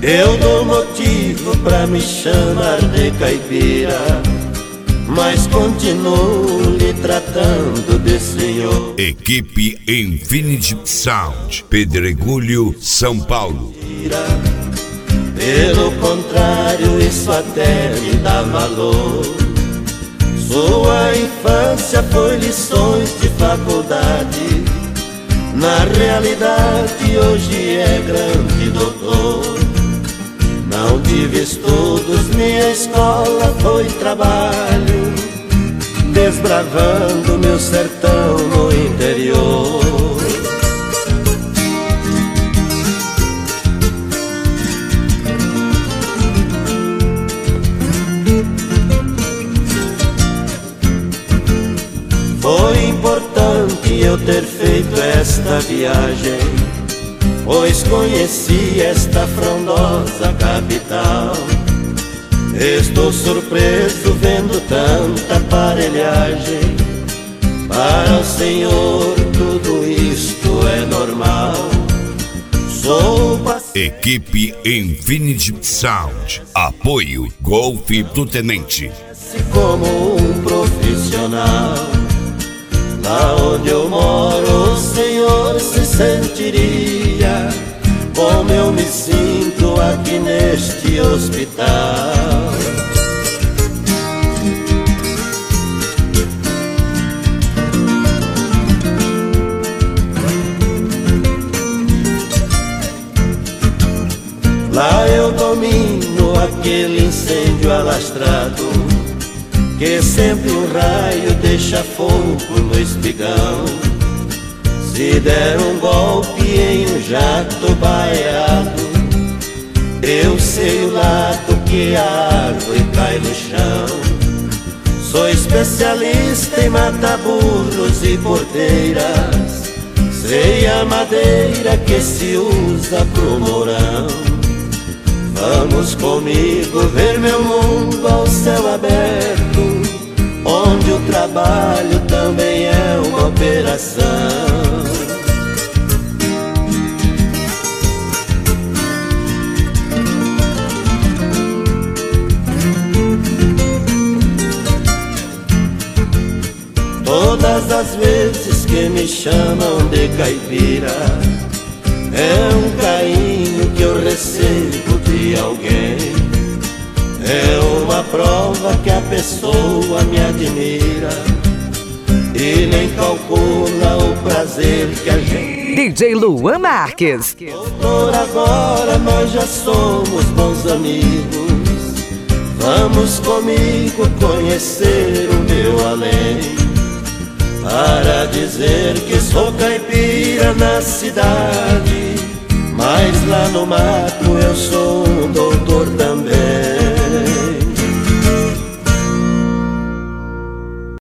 Eu dou motivo pra me chamar de caipira, mas continuo lhe tratando de senhor. Equipe Infinity Sound, Pedregulho, São Paulo. Pelo contrário, isso até me dá valor. Sua infância foi lições de faculdade, na realidade hoje é grande doutor. Não tive estudos, minha escola foi trabalho, desbravando meu sertão no interior. Foi importante eu ter feito esta viagem, pois conheci esta frondosa capital. Estou surpreso vendo tanta aparelhagem. Para o senhor tudo isto é normal. Sou Equipe Infinity Sound, apoio Golf do Tenente. Como um profissional, lá onde eu moro o senhor se sentiria como eu me sinto aqui neste hospital. Lá eu domino aquele incêndio alastrado, que sempre um raio deixa fogo no espigão. Se der um golpe em um jato baiado, eu sei o lado que a árvore cai no chão. Sou especialista em matar burros e porteiras, sei a madeira que se usa pro morão. Vamos comigo ver meu mundo ao céu aberto, onde o trabalho também é uma operação. Todas as vezes que me chamam de caipira, é um carinho que eu recebo de alguém. É uma prova que a pessoa me admira e nem calcula o prazer que a gente... DJ Luan Marques. Por agora nós já somos bons amigos. Vamos comigo conhecer o meu além, para dizer que sou caipira na cidade, mas lá no mato eu sou um doido.